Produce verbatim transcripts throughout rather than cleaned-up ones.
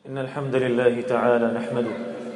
إن الحمد لله تعالى نحمده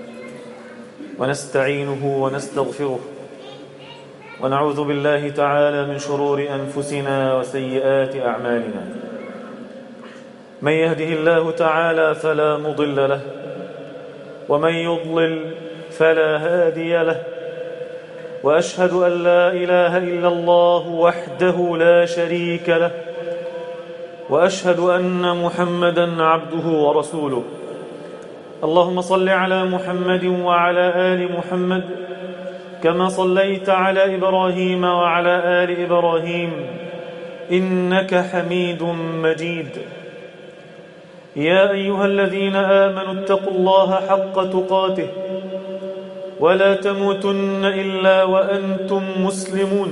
ونستعينه ونستغفره ونعوذ بالله تعالى من شرور أنفسنا وسيئات أعمالنا. من يهده الله تعالى فلا مضل له ومن يضلل فلا هادي له، وأشهد أن لا إله إلا الله وحده لا شريك له، وأشهد أن محمدًا عبده ورسوله. اللهم صل على محمد وعلى آل محمد كما صليت على إبراهيم وعلى آل إبراهيم إنك حميد مجيد. يا أيها الذين آمنوا اتقوا الله حق تقاته ولا تموتن إلا وأنتم مسلمون.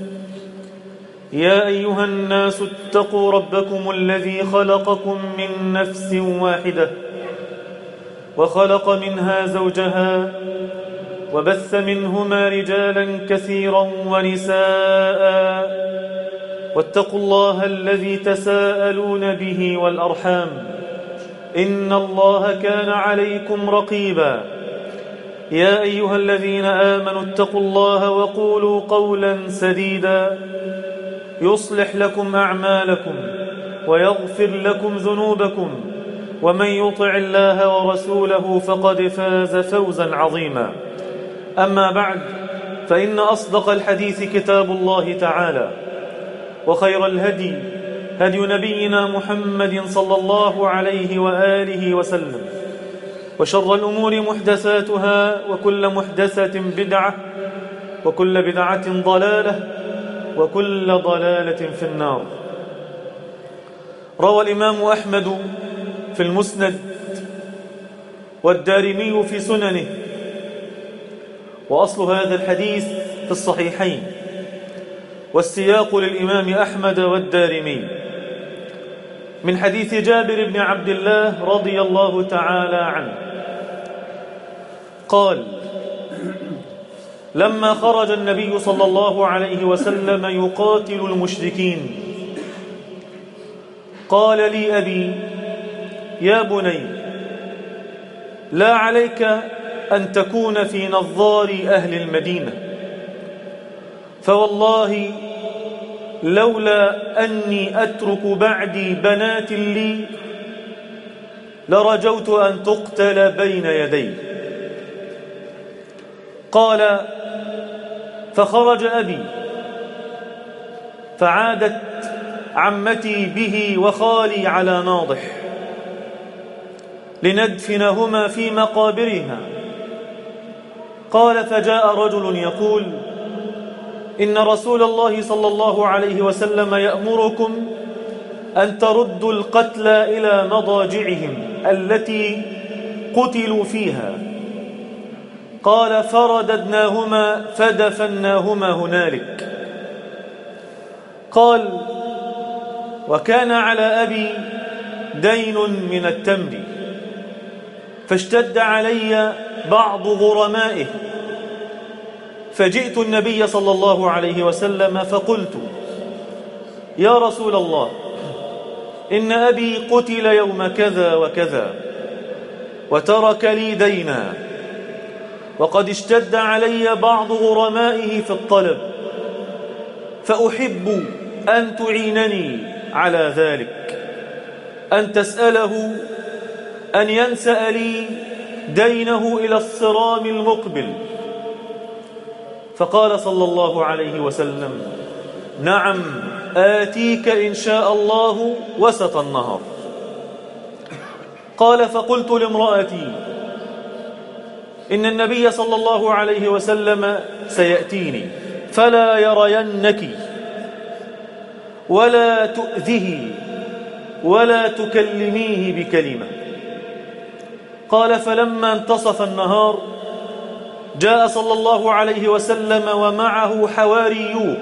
يا أيها الناس اتقوا ربكم الذي خلقكم من نفس واحدة وخلق منها زوجها وبث منهما رجالا كثيرا ونساء، واتقوا الله الذي تساءلون به والأرحام إن الله كان عليكم رقيبا. يا أيها الذين آمنوا اتقوا الله وقولوا قولا سديدا يصلح لكم أعمالكم ويغفر لكم ذنوبكم، ومن يطع الله ورسوله فقد فاز فوزا عظيما. أما بعد، فإن أصدق الحديث كتاب الله تعالى، وخير الهدي هدي نبينا محمد صلى الله عليه وآله وسلم، وشر الأمور محدثاتها، وكل محدثة بدعة، وكل بدعة ضلالة، وكل ضلالة في النار. روى الإمام أحمد في المسند والدارمي في سننه، وأصل هذا الحديث في الصحيحين، والسياق للإمام أحمد والدارمي، من حديث جابر بن عبد الله رضي الله تعالى عنه قال: لما خرج النبي صلى الله عليه وسلم يقاتل المشركين قال لي أبي: يا بني، لا عليك أن تكون في نظار أهل المدينة، فوالله لولا أني أترك بعدي بنات لي لرجوت أن تقتل بين يدي. قال: فخرج أبي، فعادت عمتي به وخالي على ناضح لندفنهما في مقابرها. قال: فجاء رجل يقول: إن رسول الله صلى الله عليه وسلم يأمركم أن تردوا القتلى إلى مضاجعهم التي قتلوا فيها. قال: فرددناهما فدفناهما هنالك. قال: وكان على أبي دين من التمر، فاشتد علي بعض غرمائه، فجئت النبي صلى الله عليه وسلم فقلت: يا رسول الله، إن أبي قتل يوم كذا وكذا وترك لي دينا، وقد اشتد علي بعض غرمائه في الطلب، فأحب أن تعينني على ذلك، أن تسأله أن ينسأ لي دينه إلى الصرام المقبل. فقال صلى الله عليه وسلم: نعم، آتيك إن شاء الله وسط النهر. قال: فقلت لامرأتي: إن النبي صلى الله عليه وسلم سيأتيني فلا يرينك ولا تؤذه ولا تكلميه بكلمة. قال: فلما انتصف النهار جاء صلى الله عليه وسلم ومعه حواريوه،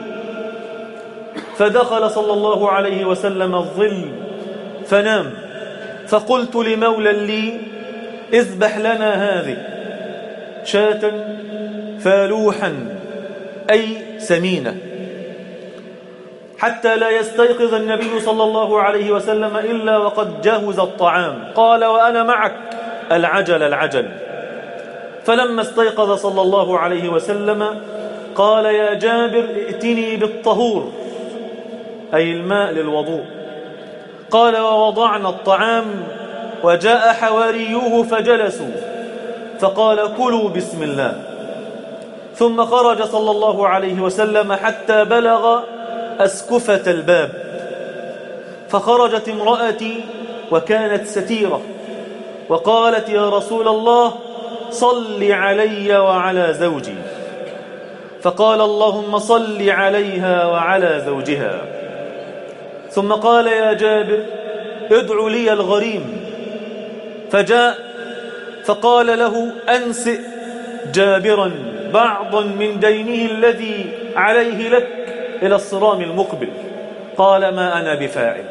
فدخل صلى الله عليه وسلم الظل فنام. فقلت لمولى لي: اذبح لنا هذه شاة فالوحا أي سمينة. حتى لا يستيقظ النبي صلى الله عليه وسلم إلا وقد جهز الطعام. قال وأنا معك، العجل العجل. فلما استيقظ صلى الله عليه وسلم قال يا جابر ائتني بالطهور، أي الماء للوضوء. قال ووضعنا الطعام وجاء حواريوه فجلسوا، فقال كلوا بسم الله. ثم خرج صلى الله عليه وسلم حتى بلغ أسكفة الباب، فخرجت امرأتي وكانت ستيرة وقالت يا رسول الله صل علي وعلى زوجي. فقال اللهم صل عليها وعلى زوجها. ثم قال يا جابر ادع لي الغريم، فجاء فقال له أنسئ جابرا بعضا من دينه الذي عليه لك إلى الصرام المقبل. قال ما أنا بفاعل،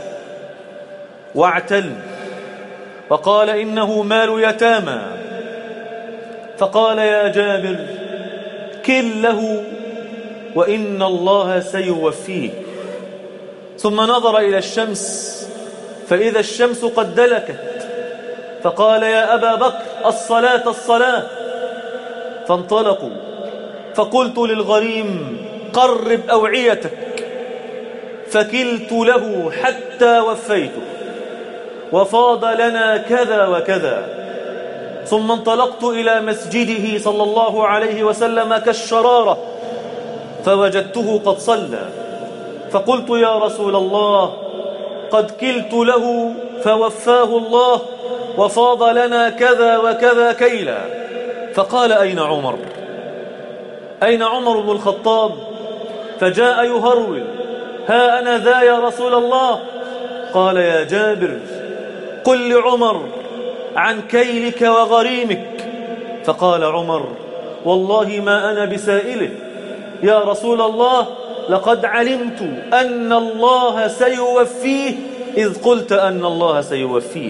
واعتل وقال إنه مال يتامى. فقال يا جابر كل له وإن الله سيوفيه. ثم نظر إلى الشمس فإذا الشمس قد دلكت، فقال يا أبا بكر الصلاة الصلاة. فانطلقوا، فقلت للغريم قرب أوعيتك، فكلت له حتى وفيته وفاض لنا كذا وكذا. ثم انطلقت إلى مسجده صلى الله عليه وسلم كالشرارة فوجدته قد صلى، فقلت يا رسول الله قد كلت له فوفاه الله وفاض لنا كذا وكذا كيلا. فقال أين عمر؟ أين عمر بن الخطاب؟ فجاء يهرول ها أنا ذا يا رسول الله. قال يا جابر قل لعمر عن كيلك وغريمك. فقال عمر والله ما أنا بسائله يا رسول الله، لقد علمت أن الله سيوفيه إذ قلت أن الله سيوفيه.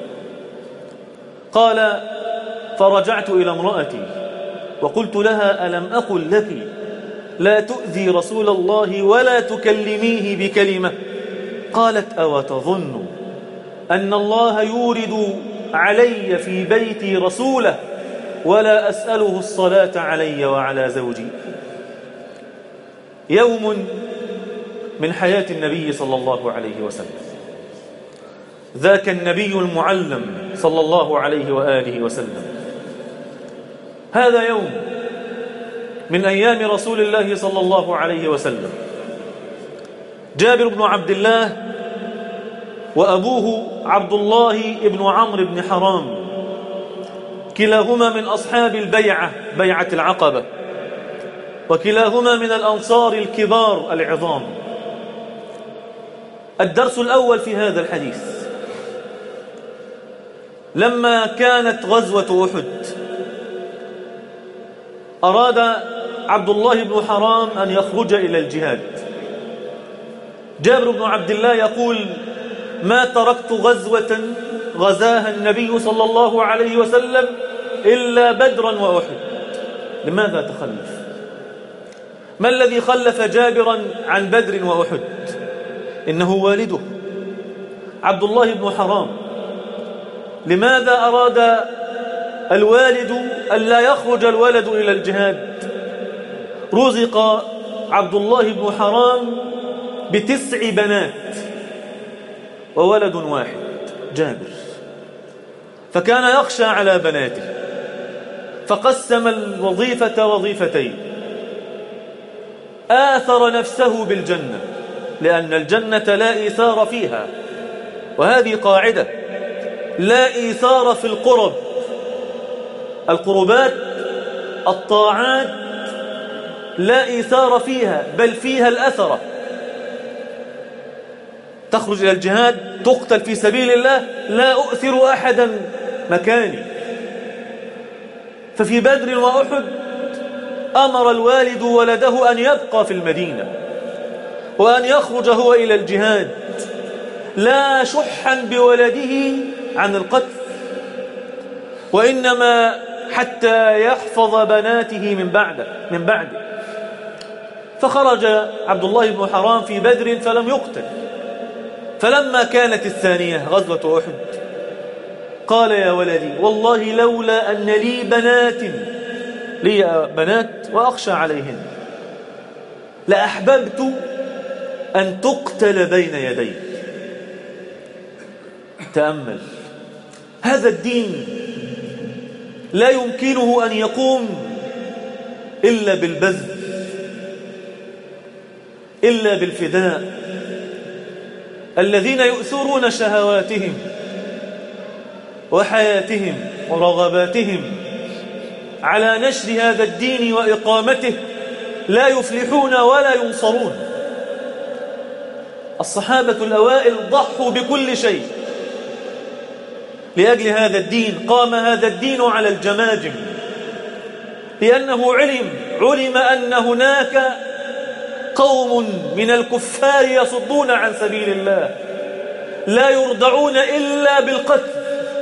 قال فرجعت إلى امرأتي وقلت لها ألم أقل لك لا تؤذي رسول الله ولا تكلميه بكلمة؟ قالت أو تظن أن الله يورد علي في بيتي رسوله ولا أسأله الصلاة علي وعلى زوجي؟ يوم من حياة النبي صلى الله عليه وسلم، ذاك النبي المعلم صلى الله عليه وآله وسلم. هذا يوم من أيام رسول الله صلى الله عليه وسلم. جابر بن عبد الله وأبوه عبد الله بن عمرو بن حرام، كلاهما من أصحاب البيعة بيعة العقبة، وكلاهما من الأنصار الكبار العظام. الدرس الأول في هذا الحديث: لما كانت غزوة أحد أراد عبد الله بن حرام أن يخرج إلى الجهاد. جابر بن عبد الله يقول ما تركت غزوة غزاها النبي صلى الله عليه وسلم إلا بدرا وأحد. لماذا تخلف؟ ما الذي خلف جابرا عن بدر وأحد؟ إنه والده عبد الله بن حرام. لماذا أراد الوالد أن لا يخرج الولد إلى الجهاد؟ رزق عبد الله بن حرام بتسع بنات وولد واحد جابر، فكان يخشى على بناته فقسم الوظيفة وظيفتين. آثر نفسه بالجنة لأن الجنة لا إيثار فيها، وهذه قاعدة: لا إيثار في القرب. القربات الطاعات لا إيثار فيها بل فيها الأثرة. تخرج إلى الجهاد تقتل في سبيل الله، لا أؤثر أحدا مكاني. ففي بدر وأحد أمر الوالد ولده أن يبقى في المدينة وأن يخرج هو إلى الجهاد، لا شحا بولده عن القتل، وإنما حتى يحفظ بناته من بعده من بعده. فخرج عبد الله بن حرام في بدر فلم يقتل. فلما كانت الثانية غزوة أحد قال يا ولدي والله لولا أن لي بنات لي بنات وأخشى عليهن لأحببت أن تقتل بين يدي. تأمل هذا الدين لا يمكنه أن يقوم إلا بالبذل، إلا بالفداء. الذين يؤثرون شهواتهم وحياتهم ورغباتهم على نشر هذا الدين وإقامته لا يفلحون ولا ينصرون. الصحابة الأوائل ضحوا بكل شيء لأجل هذا الدين. قام هذا الدين على الجماجم لأنه علم علم أن هناك قوم من الكفار يصدون عن سبيل الله لا يردعون إلا بالقتل،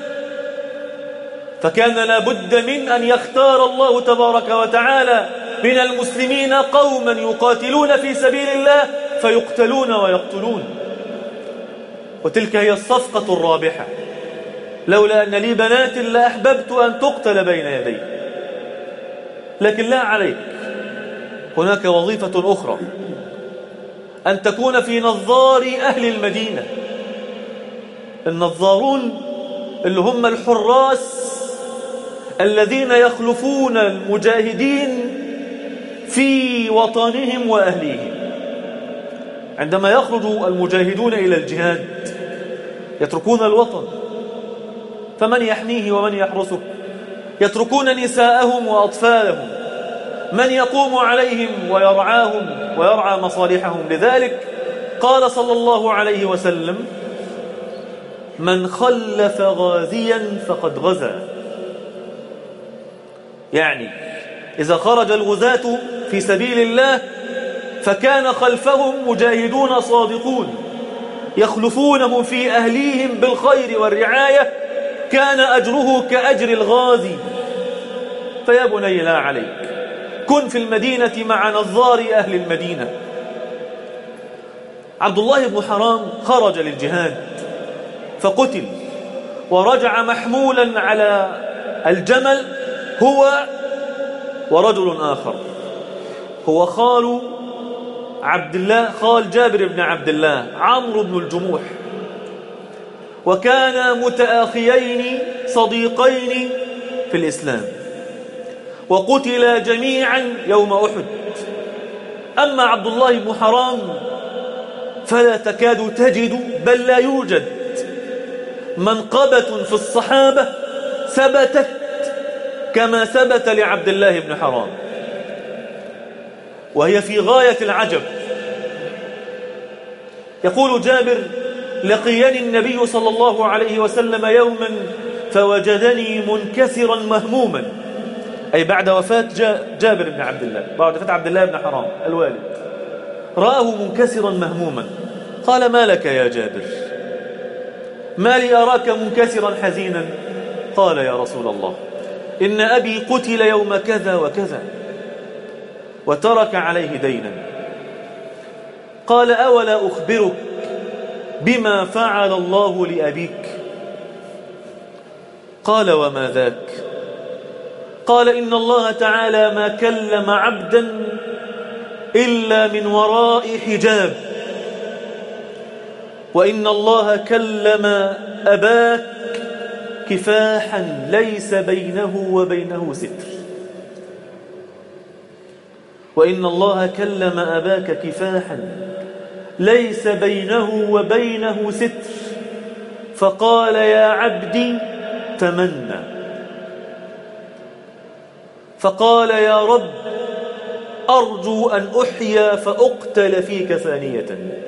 فكان لابد من أن يختار الله تبارك وتعالى من المسلمين قوما يقاتلون في سبيل الله فيقتلون ويقتلون. وتلك هي الصفقة الرابحة. لولا أن لي بنات لأحببت أن تقتل بين يدي. لكن لا عليك، هناك وظيفة أخرى، أن تكون في نظار أهل المدينة. النظارون اللي هم الحراس الذين يخلفون المجاهدين في وطنهم وأهليهم. عندما يخرج المجاهدون إلى الجهاد يتركون الوطن، فمن يحميه ومن يحرسه؟ يتركون نساءهم وأطفالهم، من يقوم عليهم ويرعاهم ويرعى مصالحهم. لذلك قال صلى الله عليه وسلم من خلف غازيا فقد غزا. يعني إذا خرج الغزاة في سبيل الله فكان خلفهم مجاهدون صادقون يخلفونهم في أهليهم بالخير والرعاية، كان أجره كأجر الغازي. فيا بني لا عليك، كن في المدينة مع نظار أهل المدينة. عبد الله بن حرام خرج للجهاد فقتل، ورجع محمولا على الجمل هو ورجل آخر، هو خال عبد الله، خال جابر بن عبد الله، عمرو بن الجموح. وكانا متآخيين صديقين في الإسلام، وقتلا جميعا يوم أحد. أما عبد الله بن حرام فلا تكاد تجد، بل لا يوجد منقبة في الصحابة ثبتت كما ثبت لعبد الله بن حرام، وهي في غاية العجب. يقول جابر لقيني النبي صلى الله عليه وسلم يوما فوجدني منكسرا مهموما، أي بعد وفاة جابر بن عبد الله، بعد وفاة عبد الله بن حرام الوالد، رآه منكسرا مهموما. قال ما لك يا جابر؟ ما لي أراك منكسرا حزينا؟ قال يا رسول الله إن أبي قتل يوم كذا وكذا وترك عليه دينا. قال أولا أخبرك بما فعل الله لأبيك؟ قال وما ذاك؟ قال إن الله تعالى ما كلم عبدا إلا من وراء حجاب، وإن الله كلم أباك كفاحا ليس بينه وبينه ستر. وإن الله كلم أباك كفاحا ليس بينه وبينه ستر، فقال يا عبدي تمنى، فقال يا رب أرجو أن أحيا فأقتل فيك ثانية.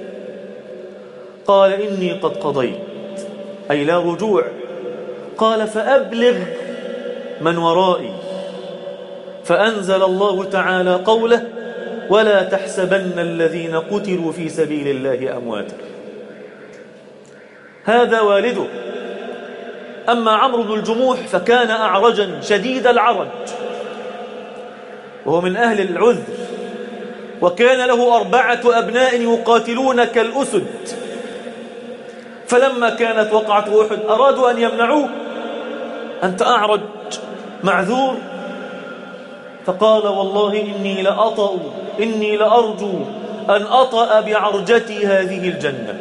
قال إني قد قضيت، أي لا رجوع. قال فأبلغ من ورائي. فأنزل الله تعالى قوله ولا تحسبن الذين قتلوا في سبيل الله أمواتا. هذا والده. أما عمرو بن الجموح فكان أعرجا شديد العرج، وهو من أهل العذر، وكان له أربعة أبناء يقاتلون كالأسد، فلما كانت وقعة أحد أرادوا أن يمنعوه، أنت أعرج معذور، فقال والله إني لأطأ إني لأرجو أن أطأ بعرجتي هذه الجنة.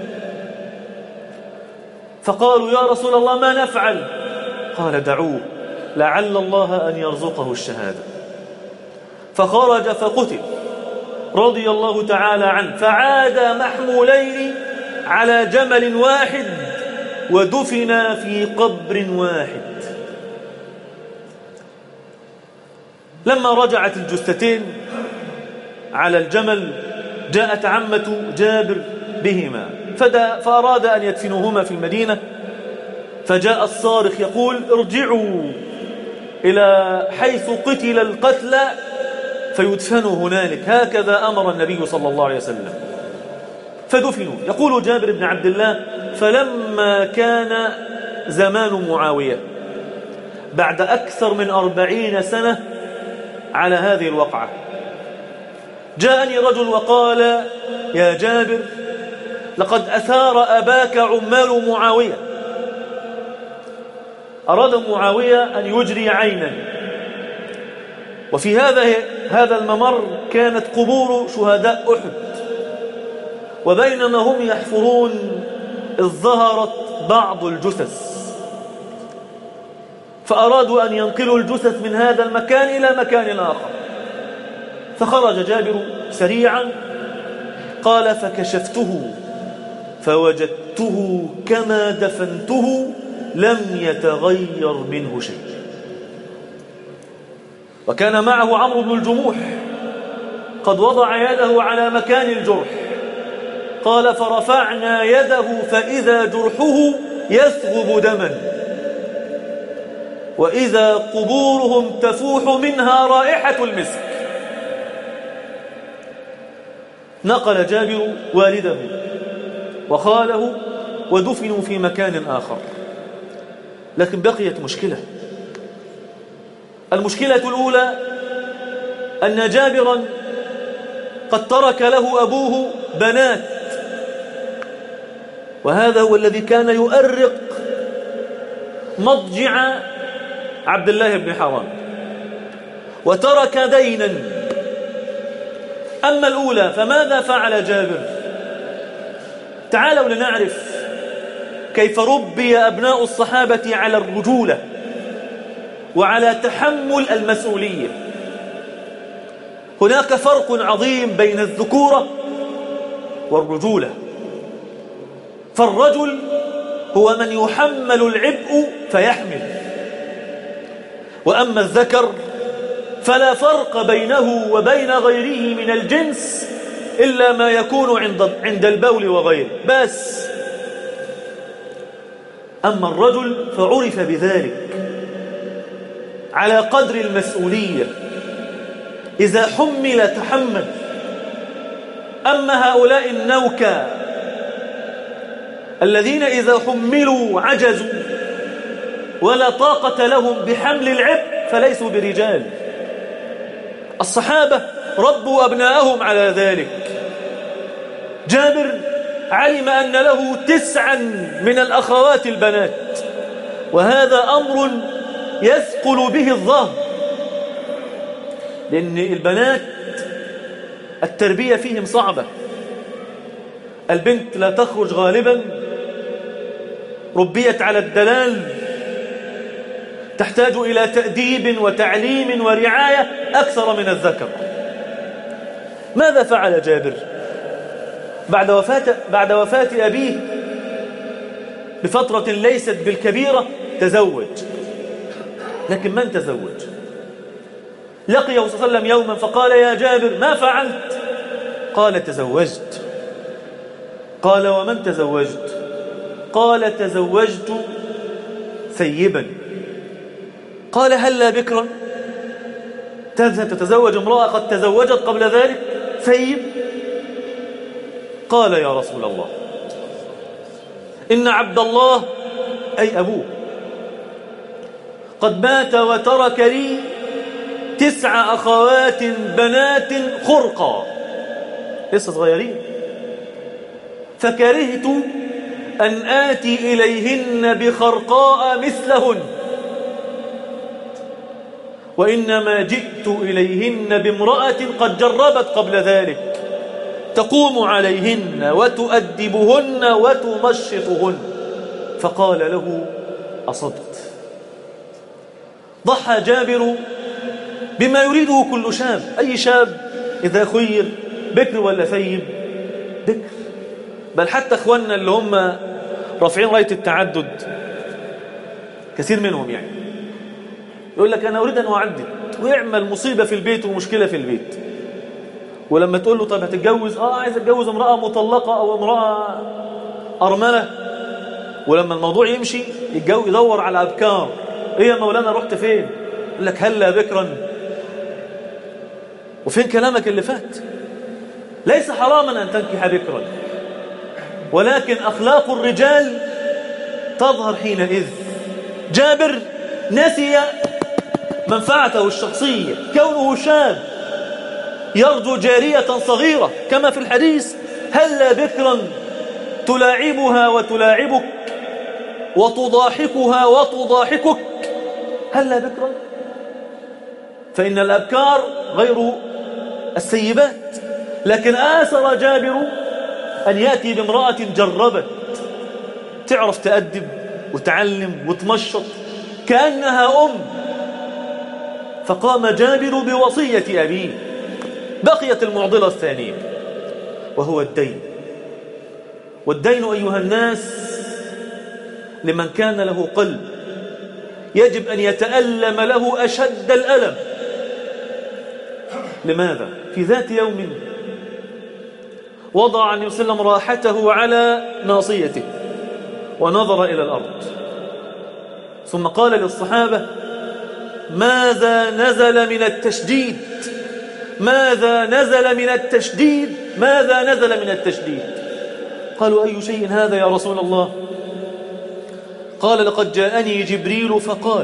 فقالوا يا رسول الله ما نفعل؟ قال دعوه لعل الله أن يرزقه الشهادة. فخرج فقتل رضي الله تعالى عنه، فعاد محمولين على جمل واحد ودفنا في قبر واحد. لما رجعت الجثتين على الجمل جاءت عمة جابر بهما فأراد أن يدفنوهما في المدينة، فجاء الصارخ يقول ارجعوا إلى حيث قتل القتلى فيدفنوا هنالك، هكذا أمر النبي صلى الله عليه وسلم. فدفنوا. يقول جابر بن عبد الله فلما كان زمان معاوية بعد أكثر من أربعين سنة على هذه الوقعة، جاءني رجل وقال يا جابر لقد أثار أباك عمال معاوية. أراد معاوية أن يجري عينا، وفي هذا هذا الممر كانت قبور شهداء أحد، وبينما هم يحفرون إذ ظهرت بعض الجثث، فأرادوا أن ينقلوا الجثث من هذا المكان إلى مكان آخر. فخرج جابر سريعا قال فكشفته فوجدته كما دفنته لم يتغير منه شيء. وكان معه عمرو بن الجموح قد وضع يده على مكان الجرح، قال فرفعنا يده فإذا جرحه يثغب دما وإذا قبورهم تفوح منها رائحة المسك. نقل جابر والده وخاله ودفنوا في مكان آخر. لكن بقيت مشكلة. المشكلة الأولى أن جابرا قد ترك له أبوه بنات، وهذا هو الذي كان يؤرق مضجع عبد الله بن حرام، وترك دينا. أما الأولى فماذا فعل جابر؟ تعالوا لنعرف كيف ربي أبناء الصحابة على الرجولة وعلى تحمل المسؤولية. هناك فرق عظيم بين الذكورة والرجولة. فالرجل هو من يحمل العبء فيحمل، وأما الذكر فلا فرق بينه وبين غيره من الجنس إلا ما يكون عند عند البول وغيره بس. أما الرجل فعرف بذلك على قدر المسؤولية، إذا حمل تحمل. أما هؤلاء النوكى الذين إذا حملوا عجزوا ولا طاقة لهم بحمل العبء فليسوا برجال. الصحابة ربوا أبناءهم على ذلك. جابر علم أن له تسعا من الأخوات البنات، وهذا أمر يثقل به الظهر، لأن البنات التربية فيهم صعبة. البنت لا تخرج غالبا، ربيت على الدلال، تحتاج إلى تأديب وتعليم ورعاية أكثر من الذكر. ماذا فعل جابر؟ بعد وفاة, بعد وفاة أبيه بفترة ليست بالكبيرة تزوج. لكن من تزوج؟ لقيه صلى الله عليه وسلم يوما فقال يا جابر ما فعلت؟ قال تزوجت. قال ومن تزوجت؟ قال تزوجت ثيبا. قال هلا بكرا؟ تذهب تتزوج امرأة قد تزوجت قبل ذلك ثيب؟ قال يا رسول الله إن عبد الله أي أبوه قد مات وترك لي تسع أخوات بنات خرقا. لسه صغيرين. فكرهت أن آتي إليهن بخرقاء مثلهن، وإنما جئت إليهن بامرأة قد جربت قبل ذلك تقوم عليهن وتؤدبهن وتمشطهن. فقال له: أصبت. ضحى جابر بما يريده كل شاب. أي شاب إذا خير بكر ولا ثيب؟ بكر. بل حتى أخواننا اللي هم رافعين راية التعدد كثير منهم يعني يقول لك: أنا أريد أن أعدد، ويعمل مصيبة في البيت ومشكلة في البيت. ولما تقول له: طب هتتجوز؟ آه عايز أتجوز امرأة مطلقة أو امرأة أرملة. ولما الموضوع يمشي يتجوز يدور على أبكار. إيه يا مولانا رحت فين؟ يقول لك: هلا بكرا. وفين كلامك اللي فات؟ ليس حراما أن تنكح بكرا، ولكن أخلاق الرجال تظهر حينئذ. جابر نسي منفعته الشخصية، كونه شاب يرجو جارية صغيرة كما في الحديث: هلا بكرا تلاعبها وتلاعبك وتضاحكها وتضاحكك، هلا بكرا. فإن الأبكار غير السيبات. لكن آثر جابر أن يأتي بامرأة جربت، تعرف تأدب وتعلم وتمشط كأنها أم. فقام جابر بوصية أبيه. بقيت المعضلة الثانية وهو الدين. والدين أيها الناس لمن كان له قلب يجب أن يتألم له أشد الألم. لماذا؟ في ذات يوم وضع النبي صلى الله عليه وسلم راحته على ناصيته ونظر إلى الأرض، ثم قال للصحابة: ماذا نزل من التشديد؟ ماذا نزل من التشديد؟ ماذا نزل من التشديد؟ قالوا: أي شيء هذا يا رسول الله؟ قال: لقد جاءني جبريل فقال: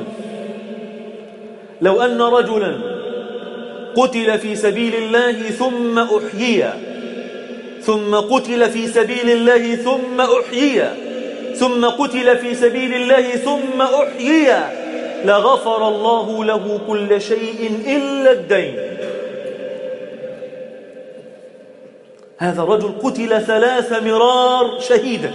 لو أن رجلا قتل في سبيل الله ثم أحيي، ثم قتل في سبيل الله ثم أحيي، ثم قتل في سبيل الله ثم أحيي، لغفر الله له كل شيء إلا الدين. هذا الرجل قتل ثلاث مرار شهيدا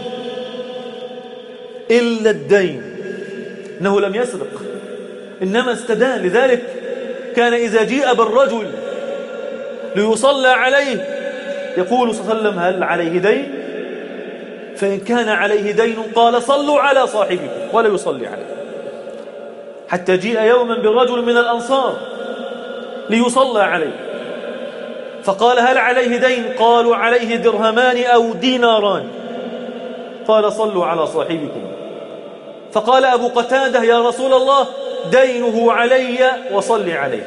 إلا الدين، إنه لم يسرق إنما استدان. لذلك كان إذا جيء بالرجل ليصلى عليه يقول صلى الله عليه وسلم: هل عليه دين؟ فإن كان عليه دين قال: صلوا على صاحبكم، ولا يصلي عليه. حتى جيء يوما برجل من الأنصار ليصلى عليه، فقال: هل عليه دين؟ قالوا: عليه درهمان أو ديناران. قال: صلوا على صاحبكم. فقال أبو قتادة: يا رسول الله، دينه علي وصلي عليه،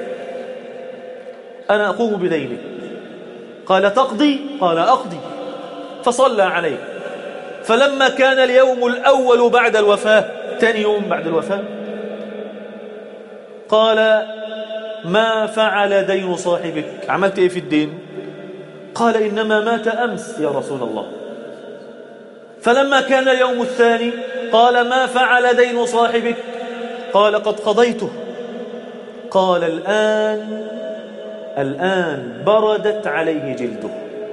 أنا أقوم بدينه. قال: تقضي؟ قال: أقضي. فصلى عليه. فلما كان اليوم الأول بعد الوفاة، ثاني يوم بعد الوفاة، قال: ما فعل دين صاحبك؟ عملت إيه في الدين؟ قال: إنما مات أمس يا رسول الله. فلما كان اليوم الثاني قال: ما فعل دين صاحبك؟ قال: قد قضيته. قال: الآن الآن بردت عليه جلده،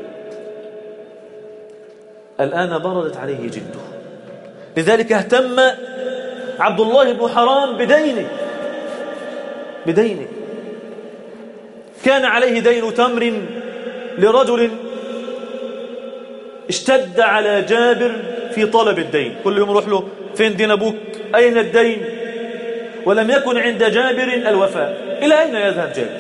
الآن بردت عليه جلده. لذلك اهتم عبد الله بن حرام بدينه بدينه كان عليه دين تمر لرجل اشتد على جابر في طلب الدين، كل يوم يروح له: فين دين أبوك؟ أين الدين؟ ولم يكن عند جابر الوفاء. إلى أين يذهب جابر؟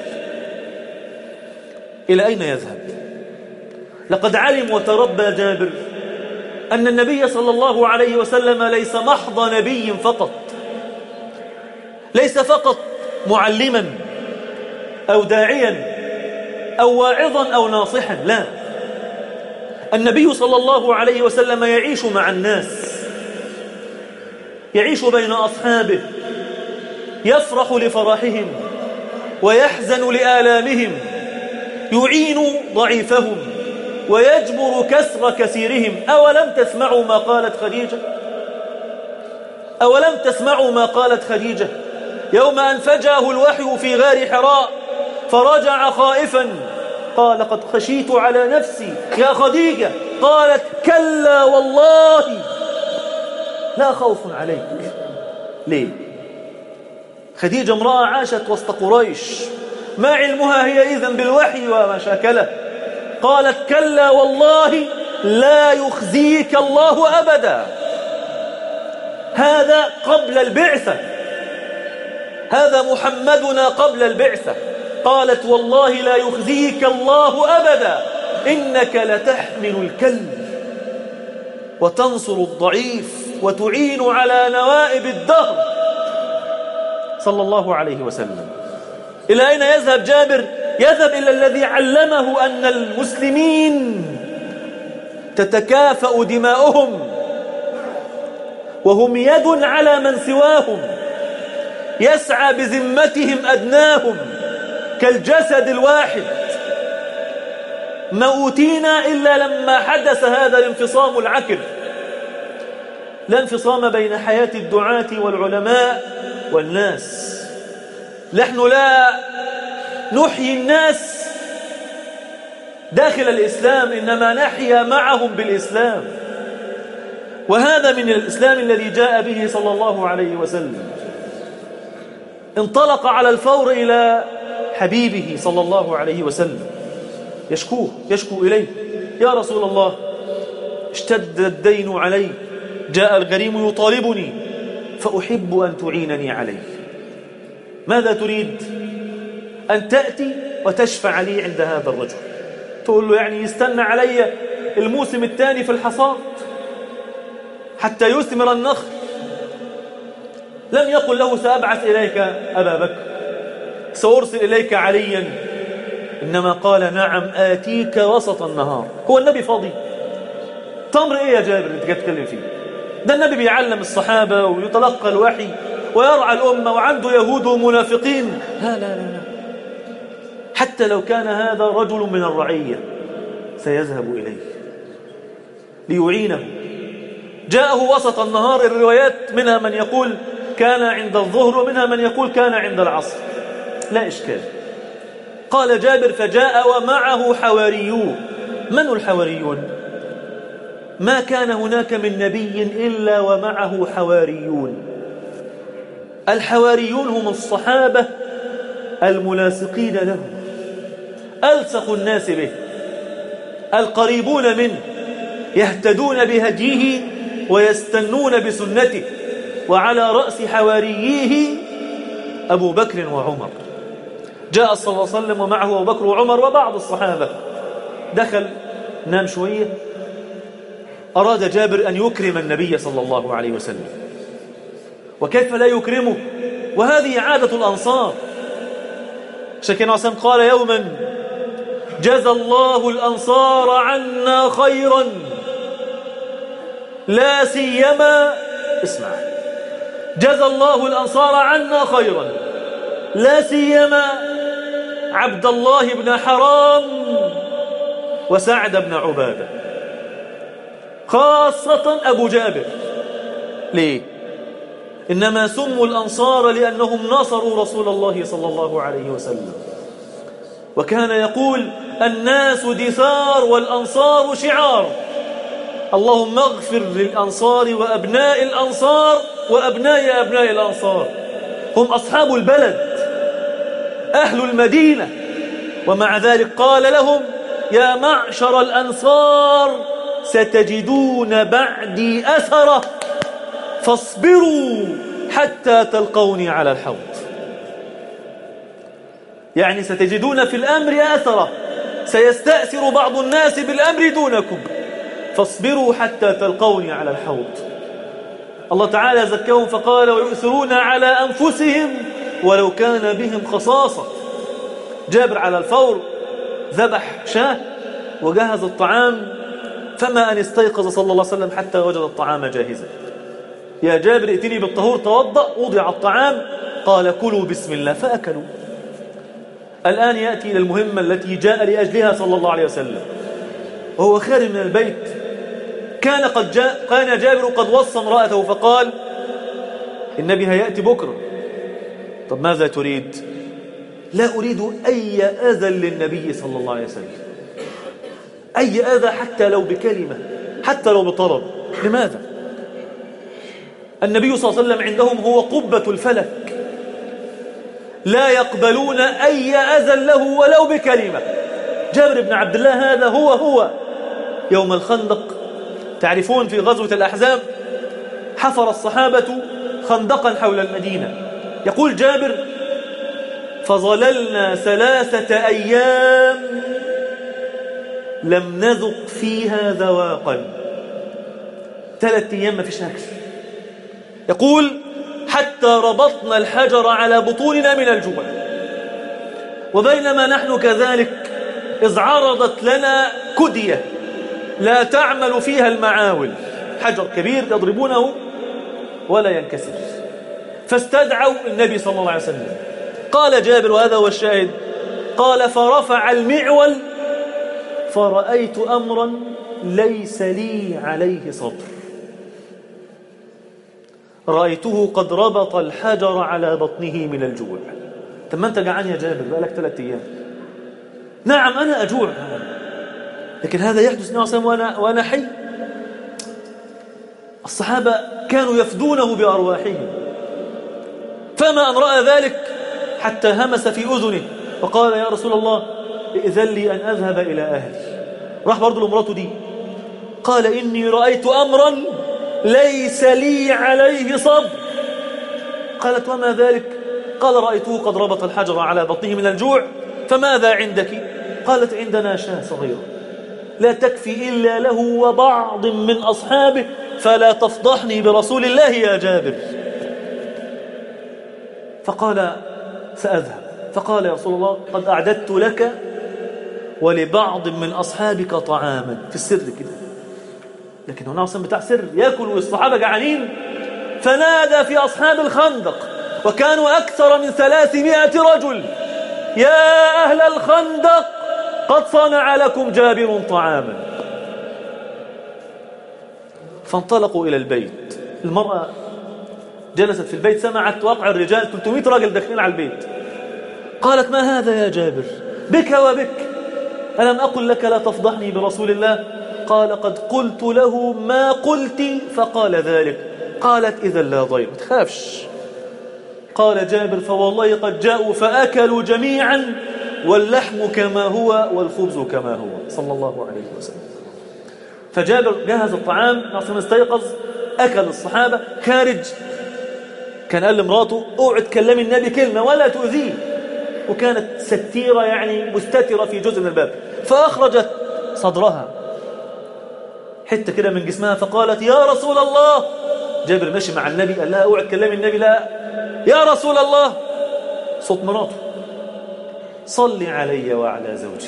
إلى أين يذهب؟ لقد علم وتربى جابر أن النبي صلى الله عليه وسلم ليس محض نبي فقط، ليس فقط معلما أو داعيا أو واعظا أو ناصحا، لا، النبي صلى الله عليه وسلم يعيش مع الناس، يعيش بين أصحابه، يفرح لفرحهم ويحزن لآلامهم، يعين ضعيفهم ويجبر كسر كثيرهم. أولم تسمعوا ما قالت خديجة أولم تسمعوا ما قالت خديجة يوم أن فجأه الوحي في غار حراء فرجع خائفا قال قد خشيت على نفسي يا خديجة. قالت كلا والله لا خوف عليك. ليه؟ خديجة امرأة عاشت وسط قريش، ما علمها هي إذن بالوحي وما شاكله. قالت كلا والله لا يخزيك الله أبدا. هذا قبل البعثة، هذا محمدنا قبل البعثة. قالت والله لا يخزيك الله أبدا إنك لتحمل الكل وتنصر الضعيف وتعين على نوائب الدهر صلى الله عليه وسلم. إلى أين يذهب جابر؟ يذهب إلى الذي علمه أن المسلمين تتكافأ دماؤهم وهم يد على من سواهم، يسعى بذمتهم أدناهم كالجسد الواحد. ما أوتينا إلا لما حدث هذا الانفصام العكر، لا انفصام بين حياة الدعاة والعلماء والناس. نحن لا نحيي الناس داخل الإسلام، إنما نحيا معهم بالإسلام. وهذا من الإسلام الذي جاء به صلى الله عليه وسلم. انطلق على الفور إلى حبيبه صلى الله عليه وسلم يشكوه يشكو إليه: يا رسول الله اشتد الدين علي، جاء الغريم يطالبني فأحب أن تعينني عليه. ماذا تريد؟ أن تأتي وتشفع لي عند هذا الرجل. تقول له يعني يستنى علي الموسم الثاني في الحصاد حتى يثمر النخل؟ لم يقل له سأبعث إليك أبا بكر، سأرسل إليك عليا، إنما قال نعم آتيك وسط النهار. هو النبي فاضي؟ تمر إيه يا جابر أنت تتكلم فيه؟ ده النبي بيعلم الصحابة ويتلقى الوحي ويرعى الأمة وعنده يهود ومنافقين. لا لا لا لا، حتى لو كان هذا رجل من الرعية سيذهب إليه ليعينه. جاءه وسط النهار. الروايات منها من يقول كان عند الظهر ومنها من يقول كان عند العصر، لا إشكال. قال جابر: فجاء ومعه حواريون. من الحواريون؟ ما كان هناك من نبي إلا ومعه حواريون. الحواريون هم الصحابة الملاصقين له، ألصق الناس به، القريبون منه، يهتدون بهديه ويستنون بسنته. وعلى رأس حوارييه أبو بكر وعمر. جاء صلى الله عليه وسلم ومعه أبو بكر وعمر وبعض الصحابة. دخل نام شوية. أراد جابر أن يكرم النبي صلى الله عليه وسلم، وكيف لا يكرمه وهذه عادة الأنصار. شكينا عسام قال يوما: جزى الله الأنصار عنا خيرا، لا سيما اسمع جزى الله الأنصار عنا خيرا لا سيما عبد الله بن حرام وسعد بن عبادة، خاصة أبو جابر. ليه؟ إنما سموا الأنصار لأنهم نصروا رسول الله صلى الله عليه وسلم. وكان يقول: الناس دثار والأنصار شعار. اللهم اغفر للأنصار وأبناء الأنصار وأبناء أبناء الأنصار. هم أصحاب البلد، أهل المدينة. ومع ذلك قال لهم: يا معشر الأنصار ستجدون بعدي أثرة فاصبروا حتى تلقوني على الحوض. يعني ستجدون في الأمر أثرة، سيستأثر بعض الناس بالأمر دونكم، فاصبروا حتى تلقوني على الحوض. الله تعالى زكاهم فقال: ويؤثرون على أنفسهم ولو كان بهم خصاصة. جابر على الفور ذبح شاه وجهز الطعام، فما أن استيقظ صلى الله عليه وسلم حتى وجد الطعام جاهزا. يا جابر ائتني بالطهور، توضأ، وضع الطعام، قال: كلوا بسم الله، فأكلوا. الآن يأتي إلى المهمة التي جاء لأجلها صلى الله عليه وسلم. وهو خارج من البيت كان قد جاء كان جابر قد وصى امرأته فقال النبي هيأتي بكرة. طب ماذا تريد؟ لا أريد أي أذى للنبي صلى الله عليه وسلم، أي أذى حتى لو بكلمة، حتى لو بطلب. لماذا؟ النبي صلى الله عليه وسلم عندهم هو قبة الفلك، لا يقبلون أي أذى له ولو بكلمة. جابر بن عبد الله هذا هو هو يوم الخندق، تعرفون في غزوة الأحزاب حفر الصحابة خندقا حول المدينة. يقول جابر فظللنا ثلاثة أيام لم نذق فيها ذواقا، ثلاثة أيام ما فيش أكل. يقول حتى ربطنا الحجر على بطوننا من الجوع. وبينما نحن كذلك إذ عرضت لنا كدية لا تعمل فيها المعاول، حجر كبير يضربونه ولا ينكسر، فاستدعوا النبي صلى الله عليه وسلم. قال جابر وهذا هو الشاهد، قال فرفع المعول فرأيت أمرا ليس لي عليه صبر، رأيته قد ربط الحجر على بطنه من الجوع. طب ما أنت جعان يا جابر بقالك ثلاثة أيام. نعم أنا أجوع، لكن هذا يحدث النبي صلى الله عليه وسلم وأنا, وأنا حي. الصحابة كانوا يفدونه بأرواحهم، فما أن رأى ذلك حتى همس في أذنه وقال يا رسول الله ائذن لي أن أذهب إلى أهلي. راح برضو لمراته دي قال إني رأيت أمرا ليس لي عليه صبر. قالت وما ذلك؟ قال رأيته قد ربط الحجر على بطنه من الجوع، فماذا عندك؟ قالت عندنا شاة صغيرة لا تكفي إلا له وبعض من أصحابه، فلا تفضحني برسول الله يا جابر. فقال سأذهب. فقال يا رسول الله قد أعددت لك ولبعض من أصحابك طعاما في السر كده، لكن هنا أصلا بتاع سر يأكل والصحابة جعانين. فنادى في أصحاب الخندق وكانوا أكثر من ثلاثمائة رجل يا أهل الخندق قد صنع لكم جابر طعاما. فانطلقوا إلى البيت. المرأة جلست في البيت سمعت وقع الرجال ثلاثمائة راجل داخلين على البيت. قالت ما هذا يا جابر؟ بك وبك، ألم أقل لك لا تفضحني برسول الله؟ قال قد قلت له ما قلت فقال ذلك. قالت إذا لا ضير، ما تخافش. قال جابر فوالله قد جاءوا فأكلوا جميعا واللحم كما هو والخبز كما هو صلى الله عليه وسلم. فجابر جهز الطعام، ناصر استيقظ، أكل الصحابة، خارج كان قال لمراته اوعد كلمي النبي كلمة ولا تؤذيه، وكانت ستيرة يعني مستترة في جزء من الباب، فأخرجت صدرها حتة كده من جسمها فقالت يا رسول الله. جابر ماشي مع النبي قال لها اوعد كلمي النبي، لا يا رسول الله، صوت مراته، صلي علي وعلى زوجي.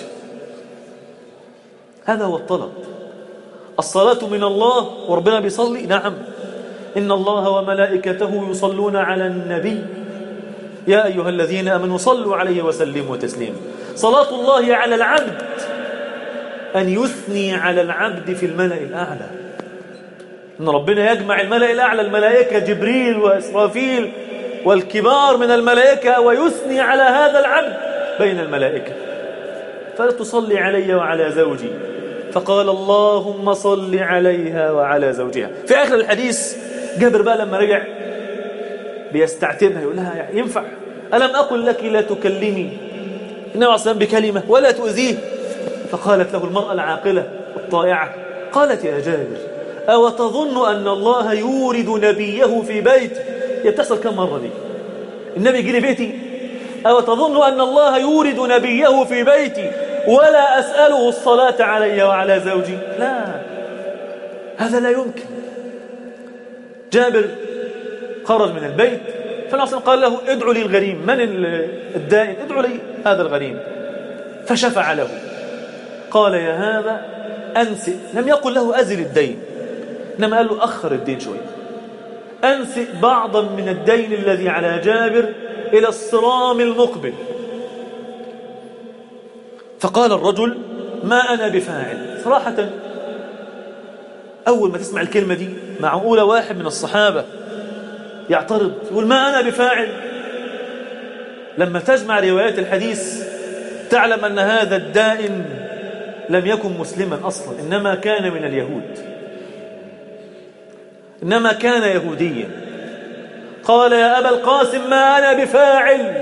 هذا هو الطلب. الصلاة من الله وربنا بيصلي، نعم إن الله وملائكته يصلون على النبي يا أيها الذين آمنوا صلوا عليه وسلموا تسليما. صلاة الله على العبد أن يثني على العبد في الملأ الأعلى، إن ربنا يجمع الملأ الأعلى الملائكة جبريل وإسرافيل والكبار من الملائكة ويثني على هذا العبد بين الملائكة. فلا تصلي علي وعلى زوجي، فقال اللهم صل عليها وعلى زوجها. في آخر الحديث جابر بقى لما رجع بيستعتبها يقول لها ينفع؟ ألم أقل لك لا تكلمي النبي عليه الصلاة والسلام بكلمة ولا تؤذيه؟ فقالت له المرأة العاقلة الطائعة قالت يا جابر أو تظن أن الله يورد نبيه في بيتي؟ هي بتحصل كم مرة دي؟ النبي يجي لي بيتي؟ أو تظن أن الله يورد نبيه في بيتي ولا أسأله الصلاة علي وعلى زوجي؟ لا، هذا لا يمكن. جابر خرج من البيت فالنبي قال له ادعو لي الغريم، من الدائن؟ ادعو لي هذا الغريم. فشفع له. قال يا هذا أنسئ، لم يقل له أزل الدين، إنما قال له أخر الدين شوي، أنسئ بعضا من الدين الذي على جابر إلى الصرام المقبل. فقال الرجل ما أنا بفاعل، صراحة أول ما تسمع الكلمة دي معقولة واحد من الصحابة يعترض يقول ما أنا بفاعل؟ لما تجمع روايات الحديث تعلم أن هذا الدائن لم يكن مسلما أصلا، إنما كان من اليهود، إنما كان يهوديا. قال يا أبا القاسم ما أنا بفاعل.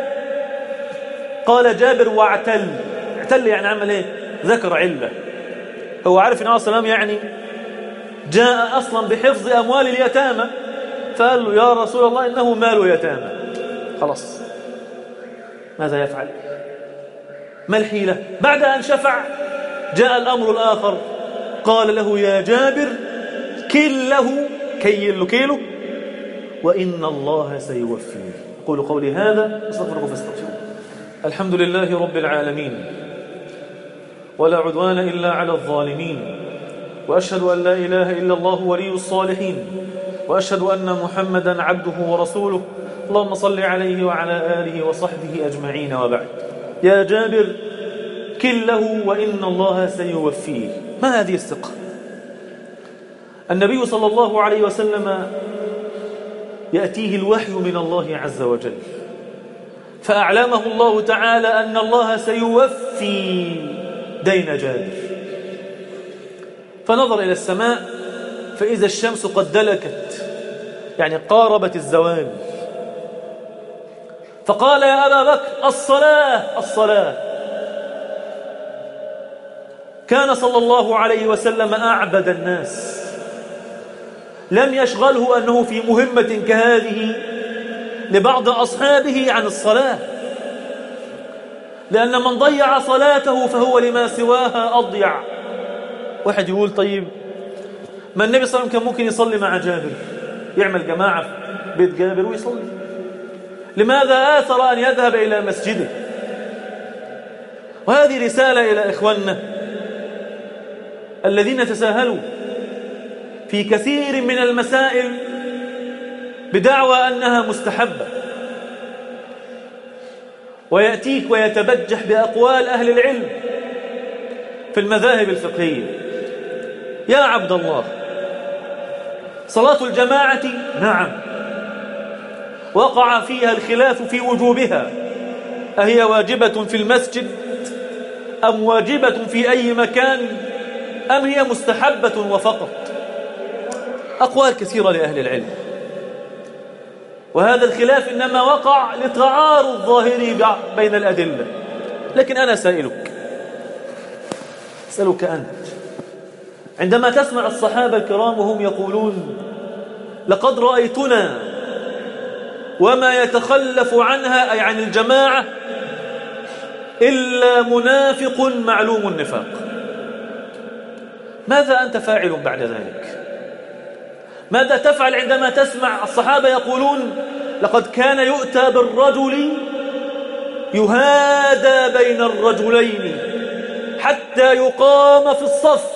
قال جابر واعتل. اعتل يعني عمل ايه؟ ذكر علة. هو عارف ان أصلا يعني جاء أصلا بحفظ أموال اليتامى، فقال له يا رسول الله إنه مال يتامى. خلاص ماذا يفعل؟ ما الحيلة؟ بعد أن شفع جاء الأمر الآخر، قال له يا جابر كله كيل كيله وإن الله سيوفيه. قولوا قولي هذا استغفركم فاستغفروا. الحمد لله رب العالمين ولا عدوان إلا على الظالمين، وأشهد أن لا إله إلا الله ولي الصالحين، وأشهد أن محمدا عبده ورسوله. اللهم صل عليه وعلى آله وصحبه أجمعين، وبعد. يا جابر كله وإن الله سيوفيه. ما هذه الثقة؟ النبي صلى الله عليه وسلم يأتيه الوحي من الله عز وجل، فأعلمه الله تعالى أن الله سيوفي دين جابر، فنظر إلى السماء فإذا الشمس قد دلكت، يعني قاربت الزوال، فقال يا أبا بكر الصلاة الصلاة. كان صلى الله عليه وسلم أعبد الناس، لم يشغله أنه في مهمة كهذه لبعض أصحابه عن الصلاة، لأن من ضيع صلاته فهو لما سواها أضيع. واحد يقول طيب ما النبي صلى الله عليه وسلم كان ممكن يصلي مع جابر، يعمل جماعة في بيت جابر ويصلي، لماذا آثر أن يذهب إلى مسجده؟ وهذه رسالة إلى إخواننا الذين تساهلوا في كثير من المسائل بدعوى أنها مستحبة، ويأتيك ويتبجح بأقوال أهل العلم في المذاهب الفقهية. يا عبد الله، صلاة الجماعة نعم وقع فيها الخلاف في وجوبها، أهي واجبة في المسجد أم واجبة في أي مكان أم هي مستحبة وفقط؟ أقوال كثيرة لأهل العلم، وهذا الخلاف إنما وقع لتعارض ظاهري بين الأدلة. لكن أنا سائلك أسألك أنت، عندما تسمع الصحابة الكرام وهم يقولون لقد رأيتنا وما يتخلف عنها أي عن الجماعة إلا منافق معلوم النفاق، ماذا أنت فاعل بعد ذلك؟ ماذا تفعل عندما تسمع الصحابة يقولون لقد كان يؤتى بالرجل يهادى بين الرجلين حتى يقام في الصف؟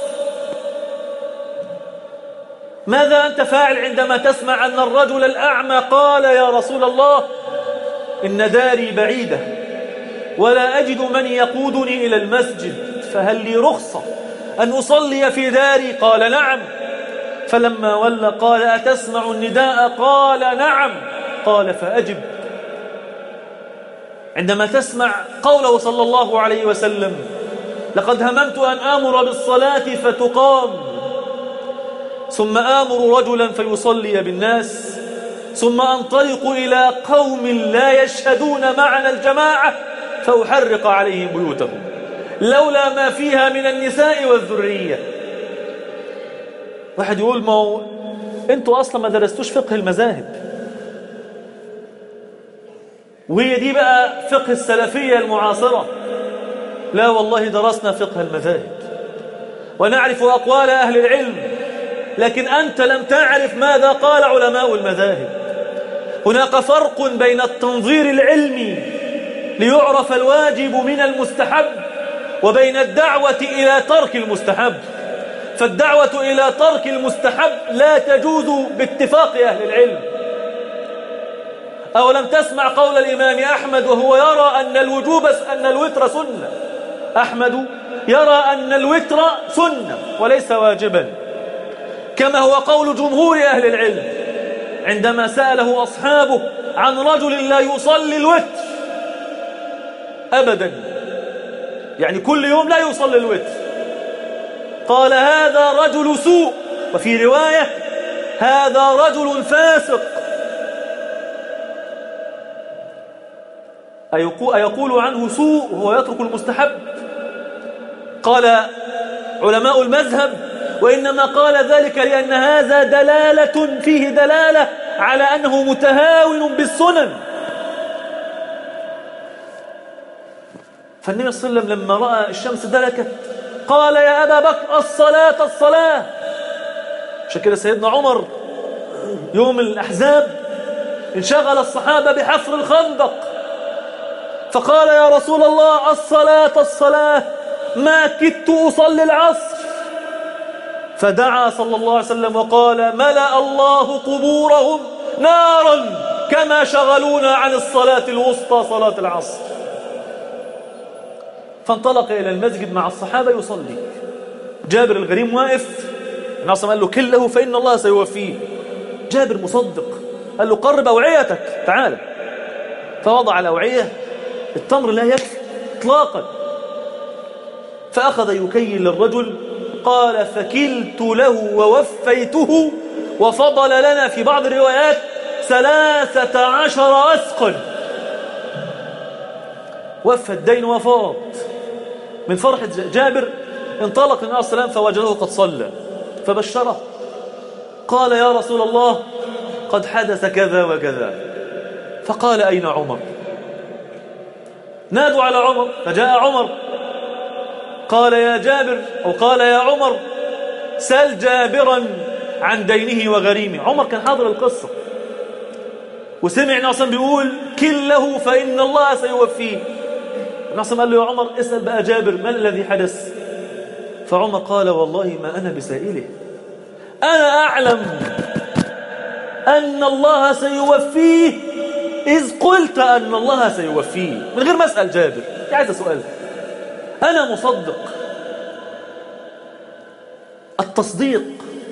ماذا أنت فاعل عندما تسمع أن الرجل الأعمى قال يا رسول الله إن داري بعيدة ولا أجد من يقودني إلى المسجد، فهل لي رخصة أن أصلي في داري؟ قال نعم. فلما ولى قال أتسمع النداء؟ قال نعم. قال فأجب. عندما تسمع قوله صلى الله عليه وسلم لقد هممت أن آمر بالصلاة فتقام ثم آمر رجلا فيصلي بالناس ثم أنطلق إلى قوم لا يشهدون معنا الجماعة فأحرق عليهم بيوتهم لولا ما فيها من النساء والذرية. واحد يقول ما هو انتوا أصلا ما درستوش فقه المذاهب، وهي دي بقى فقه السلفية المعاصرة. لا والله درسنا فقه المذاهب ونعرف أقوال أهل العلم، لكن أنت لم تعرف ماذا قال علماء المذاهب. هناك فرق بين التنظير العلمي ليعرف الواجب من المستحب وبين الدعوة إلى ترك المستحب. فالدعوة إلى ترك المستحب لا تجوز باتفاق أهل العلم. أولم تسمع قول الإمام أحمد وهو يرى أن الوجوب أن الوتر سنة، أحمد يرى أن الوتر سنة وليس واجبا، كما هو قول جمهور أهل العلم عندما سأله أصحابه عن رجل لا يصلي الوتر أبدا، يعني كل يوم لا يصلي الوتر، قال هذا رجل سوء، وفي رواية هذا رجل فاسق. أيقول عنه سوء وهو يترك المستحب؟ قال علماء المذهب وإنما قال ذلك لأن هذا دلالة فيه دلالة على أنه متهاون بالسنن. فالنبي صلى الله عليه وسلم لما رأى الشمس دلكت قال يا أبا بكر الصلاة الصلاة. عشان كده سيدنا عمر يوم الأحزاب انشغل الصحابة بحفر الخندق، فقال يا رسول الله الصلاة الصلاة، ما كدت أصلي العصر. فدعا صلى الله عليه وسلم وقال ملأ الله قبورهم نارا كما شغلونا عن الصلاة الوسطى صلاة العصر. فانطلق إلى المسجد مع الصحابة يصلي. جابر الغريم واقف، الناس قال له كله فإن الله سيوفيه. جابر مصدق، قال له قرب أوعيتك تعال. فوضع الأوعية، التمر لا يكفي اطلاقا، فأخذ يكيل للرجل، قال فكلت له ووفيته، وفضل لنا في بعض الروايات ثلاثة عشر أسقل. وفى الدين وفاض. من فرحة جابر انطلق النبي صلى الله عليه وسلم فوجده قد صلى، فبشره قال يا رسول الله قد حدث كذا وكذا. فقال أين عمر؟ نادوا على عمر، فجاء عمر قال يا جابر أو قال يا عمر سل جابرا عن دينه وغريمه. عمر كان حاضر القصة وسمع ناصر بيقول كله فإن الله سيوفيه. ناصر قال له يا عمر اسأل بقى جابر ما الذي حدث؟ فعمر قال والله ما أنا بسائله، أنا أعلم أن الله سيوفيه إذ قلت أن الله سيوفيه، من غير ما أسأل جابر. عايز سؤال، أنا مصدق. التصديق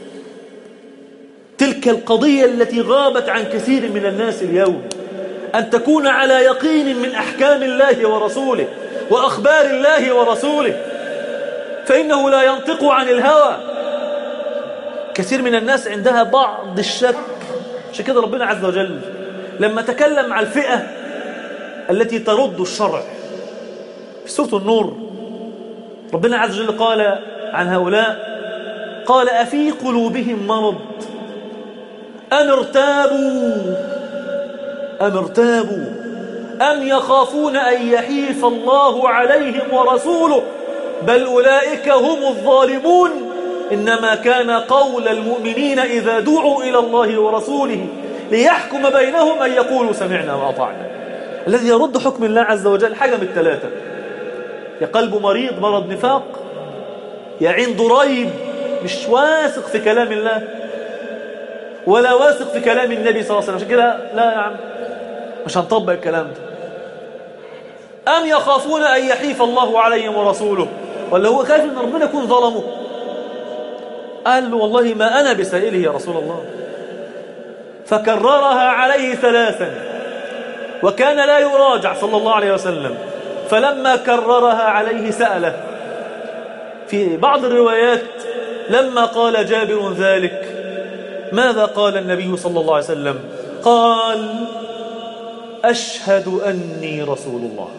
تلك القضية التي غابت عن كثير من الناس اليوم، أن تكون على يقين من أحكام الله ورسوله وأخبار الله ورسوله، فإنه لا ينطق عن الهوى. كثير من الناس عندها بعض الشك. عشان كده ربنا عز وجل لما تكلم عن الفئة التي ترد الشرع في سورة النور، ربنا عز وجل قال عن هؤلاء قال أفي قلوبهم مرض أم ارتابوا أم ارتابوا أم يخافون أن يحيف الله عليهم ورسوله بل أولئك هم الظالمون إنما كان قول المؤمنين إذا دعوا إلى الله ورسوله ليحكم بينهم أن يقولوا سمعنا وأطعنا. الذي يرد حكم الله عز وجل حاجة من الثلاثة: يا قلبه مريض مرض نفاق، يا عنده ريب مش واثق في كلام الله ولا واثق في كلام النبي صلى الله عليه وسلم، عشان كده لا يا عم مش هنطبق الكلام ده. أم يخافون أن يحيف الله عليهم ورسوله، ولا هو خايف أن ربنا يكون ظلمه؟ قال له والله ما أنا بسائله يا رسول الله. فكررها عليه ثلاثا وكان لا يراجع صلى الله عليه وسلم، فلما كررها عليه سأله. في بعض الروايات لما قال جابر ذلك ماذا قال النبي صلى الله عليه وسلم؟ قال أشهد أني رسول الله،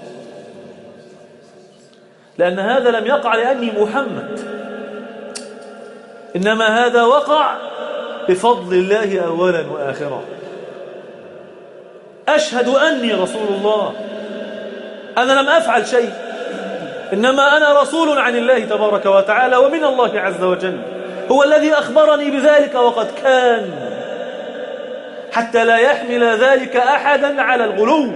لأن هذا لم يقع لأني محمد، إنما هذا وقع بفضل الله أولا وآخرا. أشهد أني رسول الله، أنا لم أفعل شيء، إنما أنا رسول عن الله تبارك وتعالى ومن الله عز وجل، هو الذي أخبرني بذلك وقد كان، حتى لا يحمل ذلك أحدا على الغلو،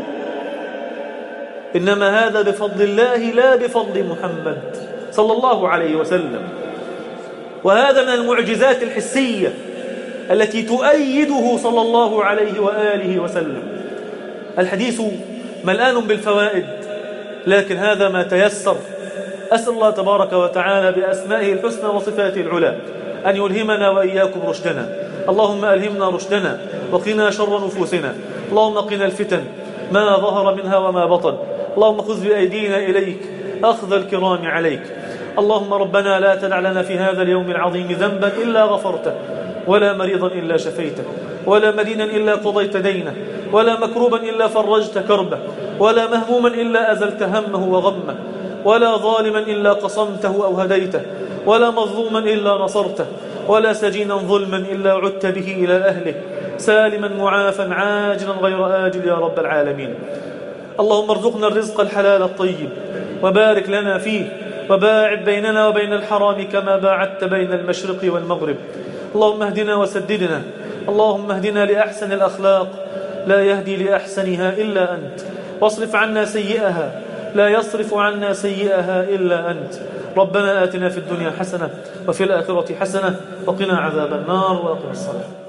إنما هذا بفضل الله لا بفضل محمد صلى الله عليه وسلم. وهذا من المعجزات الحسية التي تؤيده صلى الله عليه وآله وسلم. الحديث ملآن بالفوائد، لكن هذا ما تيسر أسأل الله تبارك وتعالى بأسمائه الحسنى وصفاته العلى أن يلهمنا وإياكم رشدنا. اللهم ألهمنا رشدنا وقنا شر نفوسنا. اللهم قنا الفتن ما ظهر منها وما بطن. اللهم خذ بأيدينا إليك أخذ الكرام عليك. اللهم ربنا لا تدع لنا في هذا اليوم العظيم ذنبا إلا غفرته، ولا مريضا إلا شفيته، ولا مدينا إلا قضيت دينه، ولا مكروبا إلا فرجت كربه، ولا مهموما إلا أزلت همه وغمه، ولا ظالما إلا قصمته أو هديته، ولا مظلوما إلا نصرته، ولا سجينا ظلما إلا عدت به إلى أهله سالما معافا عاجلا غير آجل يا رب العالمين. اللهم ارزقنا الرزق الحلال الطيب وبارك لنا فيه، وباعد بيننا وبين الحرام كما باعدت بين المشرق والمغرب. اللهم اهدنا وسددنا. اللهم اهدنا لأحسن الأخلاق لا يهدي لأحسنها إلا أنت، واصرف عنا سيئها لا يصرف عنا سيئها إلا أنت. ربنا آتنا في الدنيا حسنة وفي الآخرة حسنة وقنا عذاب النار. وأقم الصلاة.